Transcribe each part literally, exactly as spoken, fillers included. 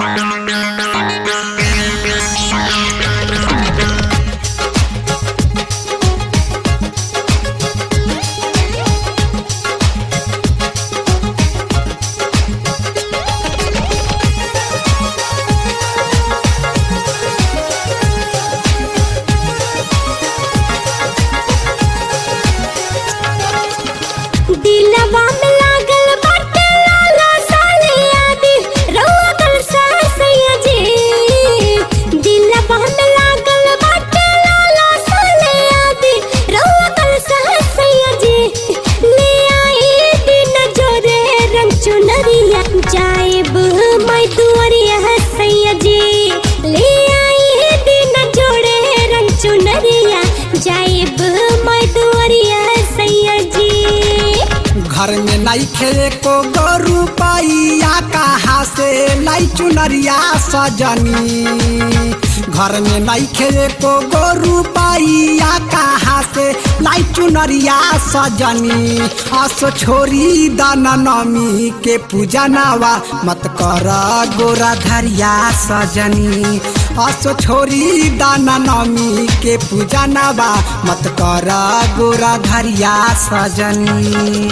दिलवा में लागल बाटे लाला साले यादी रउआ कल सैया जी। दिलवा में लागल बाटे लाला साले यादी रउआ कल सैया जी। ले आई दिन जोरे रंग चुनरिया जाएब मैं दुआरिया सैया जी। ले आई दिन जोड़े रंग चुनरिया जाएब मैं दुआरिया सैया जी। घर में नहीं खेले को गोरू पाइया कहाँ से लाई चुनरिया सजनी। घर में नहीं खेले को गोरू पाइया कहाँ से लाई चुनरिया सजनी। असो छोरी दाना नमी के पूजा नावा मत कर गोरा धरिया सजनी। असो छोरी दाना नमी के पूजा नावा मत कर गोरा धरिया सजनी।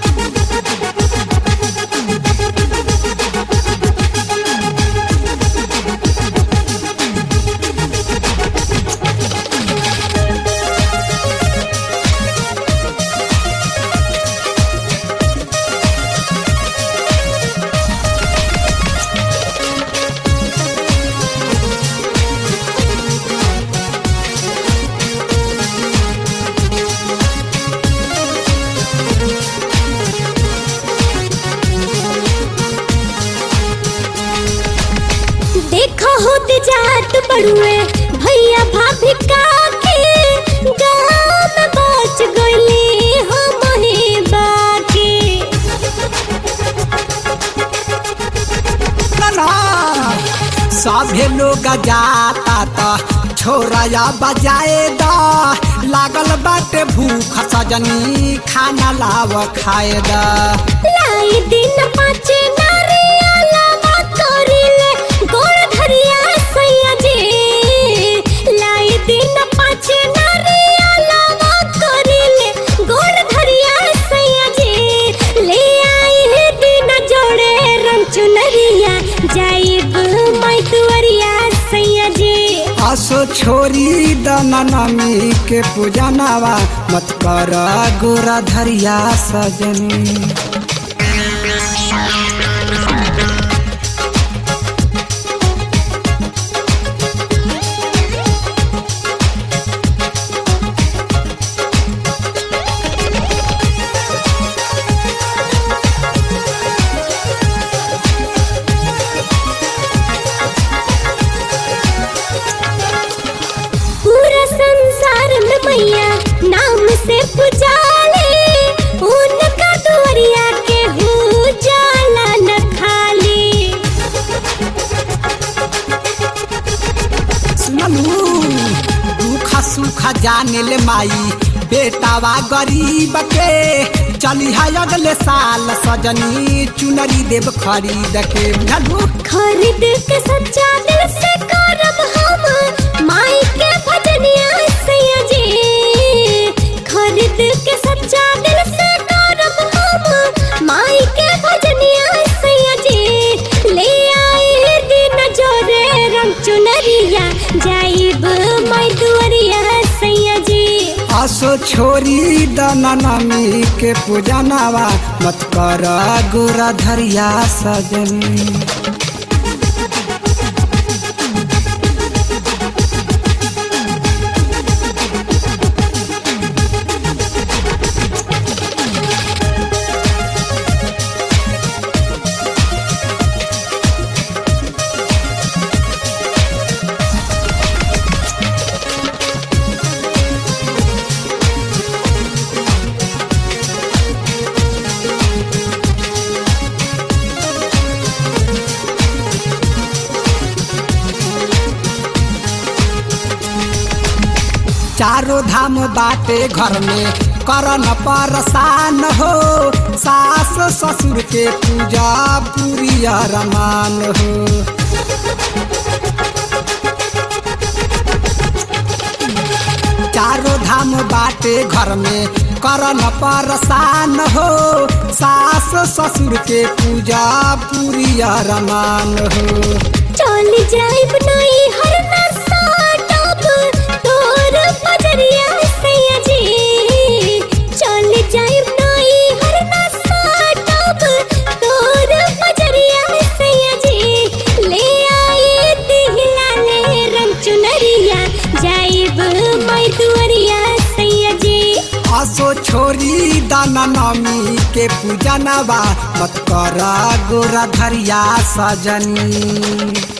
देखो होत जात बड़ुए भैया भाभी काके गाँव में बच गईली हम ही बाकी। सभे लोग जाता त छोरा बजाए द लागल बाटे भूख सजनी खाना लाव खाए द। लाई दिन पाँचे नारियल करिले गोड़ धरिया सैया जी। लाई दिन पाँचे नारियल करिले गोड़ धरिया सैया जी। ले आई दिन जोड़े रंग चुनरिया जाइब मैं दुआरिया सैया जी। असो छोरी दाना नमी के पूजा नावा मत कर गोरा धरिया सजनी। पूरा संसार में मैया नाम से पुजाले उनका दुआरिया के हो जाला न खाली। सुनलू दुख सुख जाने ले माई बेटावा गरीब के चली है अगले साल सजनी चुनरी देव खरीद के। बुझलू खरीद के सच्चा दिल से करब हम माई के भजनिया सैया जी। खरीद के सच्चा दिल से करब हम माई के भजनिया सैया जी। ले आई दिन जोरे रंग चुनरिया जाइब मैं दुआरिया सैया जी। असो छोरी दाना नमी के पूजा नावा मत कर गोरा धरिया सजनी। चारों धाम बाटे घर में करन परसान हो। सास ससुर के पूजा पूरी अरमान हो। बाटे घर में करन परसान हो सास ससुर के पूजा पूरी अरमान हो। चल जाइब नहीं हर नशा टप तोर बजरिया सैया जी। चल जाइब नहीं हर नशा टप तोर बजरिया सैया जी। ले आई दिहला ले रंग चुनरिया जाइब मैं दुअरिया सैया जी। आसो छोरी दाना नमी के पूजनवा मत करा गोरा धरिया सजनी।